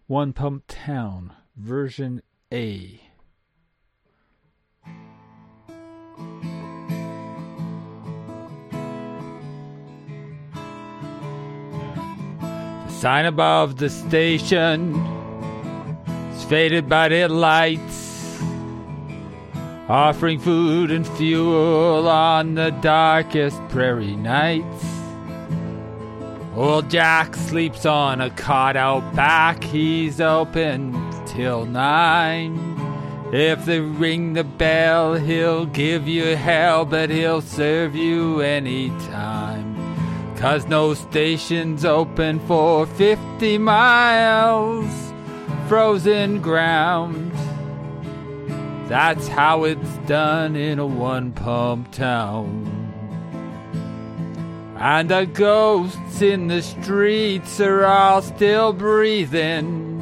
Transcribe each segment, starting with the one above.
One Pump Town, version A. The sign above the station is faded by the lights, offering food and fuel on the darkest prairie nights. Old Jack sleeps on a cot out back, he's open till 9. If they ring the bell, he'll give you hell, but he'll serve you anytime. 'Cause no station's open for 50 miles, frozen ground. That's how it's done in a one-pump town. And the ghosts in the streets are all still breathing.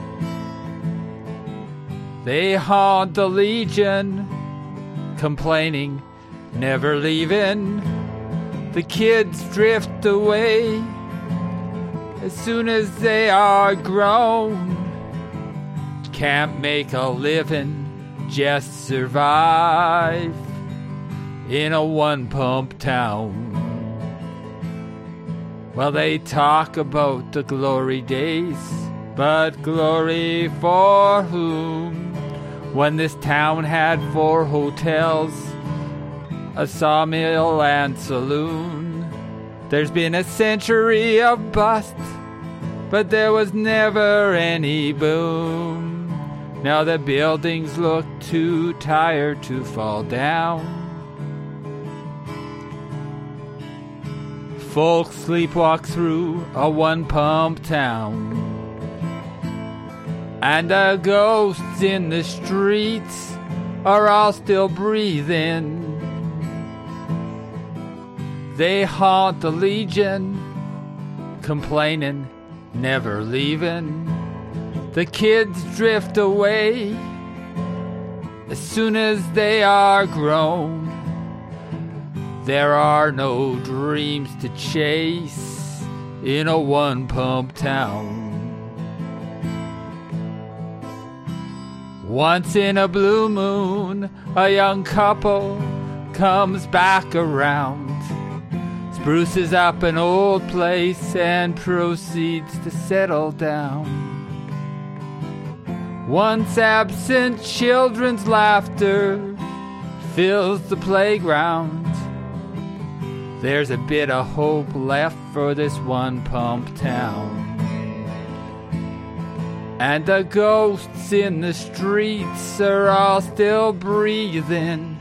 They haunt the Legion, complaining, never leaving. The kids drift away as soon as they are grown. Can't make a living, just survive in a one-pump town. Well, they talk about the glory days, but glory for whom? When this town had 4 hotels, a sawmill and saloon. There's been a century of bust, but there was never any boom. Now the buildings look too tired to fall down. Folks sleepwalk through a one-pump town, and the ghosts in the streets are all still breathing. They haunt the Legion, complaining, never leaving. The kids drift away as soon as they are grown. There are no dreams to chase in a one-pump town. Once in a blue moon, a young couple comes back around, spruces up an old place and proceeds to settle down. Once absent children's laughter fills the playground. There's a bit of hope left for this one-pump town. And the ghosts in the streets are all still breathing.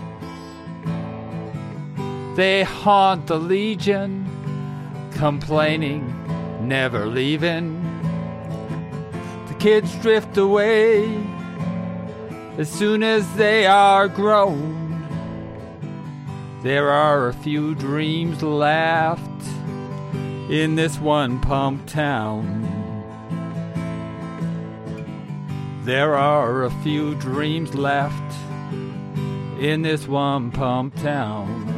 They haunt the Legion, complaining, never leaving. The kids drift away as soon as they are grown. There are a few dreams left in this one-pump town. There are a few dreams left in this one-pump town.